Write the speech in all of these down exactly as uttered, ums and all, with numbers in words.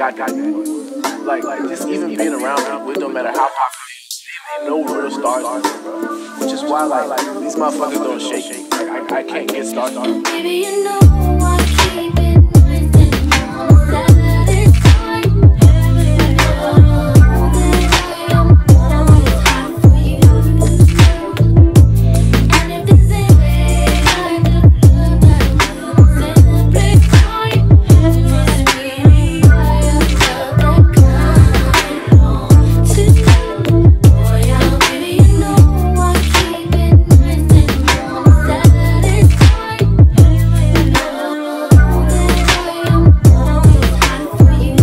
got that. Like, like just even being around people, it don't matter how popular they know real stars are, bro. Which is why, like, like these motherfuckers don't shake. Like, I, I can't get started. Baby, you know I keep it nice and warm. That is time. All the time, I'm always hot for you. And if this ain't way, I look good, I will celebrate time. Must be why I felt that kind on tonight. Oh yeah, baby, you know I keep it nice and warm. That is time. All the time, I'm always hot for you.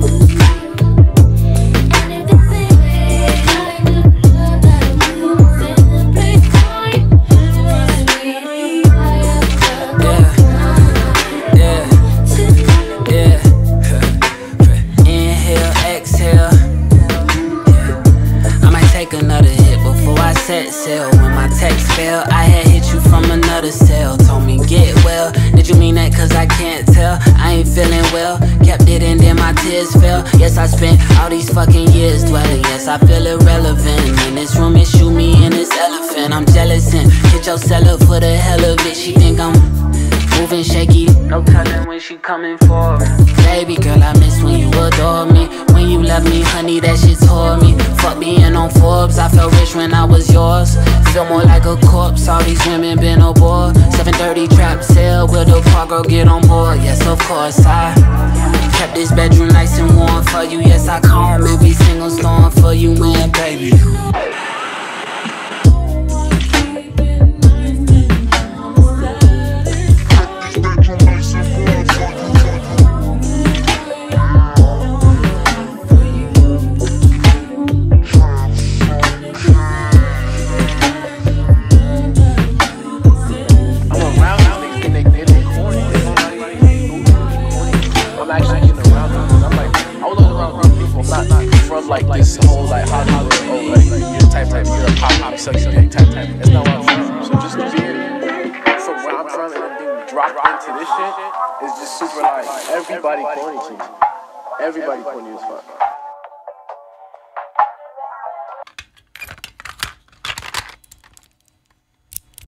And if this ain't way, I look good, I will celebrate time. Must be why I felt that kind Yeah, tonight. yeah. Inhale, exhale. Yeah. I might take another hit before I set sail. When my text failed, I had hit you from another cell. Told me get well. Did you mean that? Cause I can't tell. I ain't feeling well. Kept it and then my tears fell. Yes, I spent all these fucking years dwelling. Yes, I feel irrelevant. In this room, it shoot me in this elephant. I'm jealous and hit your seller for the hell of it. She think I'm moving shaky, no telling when she coming for me. Baby girl, I miss when you adore me. When you love me, honey, that shit tore me. Fuck being on Forbes, I felt rich when I was yours. Feel more like a corpse, all these women been aboard. seven thirty trap sale, will the car girl get on board? Yes, of course, I kept this bedroom nice and warm for you. Yes, I calm every single storm for you, man, baby. Like this whole like Hollywood, oh like you're type type, you're a pop pop suck your dick type type. That's not where I'm from. So just being from where I'm from and then being dropped into this shit is just super like everybody corny to me. Everybody corny as fuck.